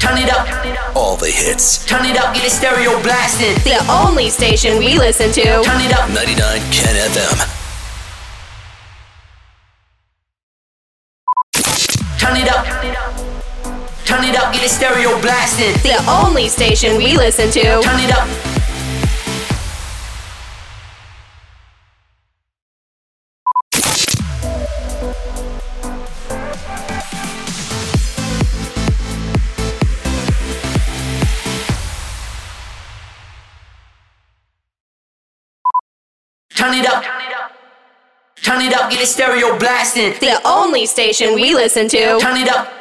Turn it up. All the hits. Turn it up, get a stereo blasting. The only station we listen to. Turn it up. 99 Ken FM. Turn it up. Turn it up, get a stereo blasting. The only station we listen to. Turn it up. Turn it up. Turn it up, get a stereo blasting. The only station we listen to. Turn it up.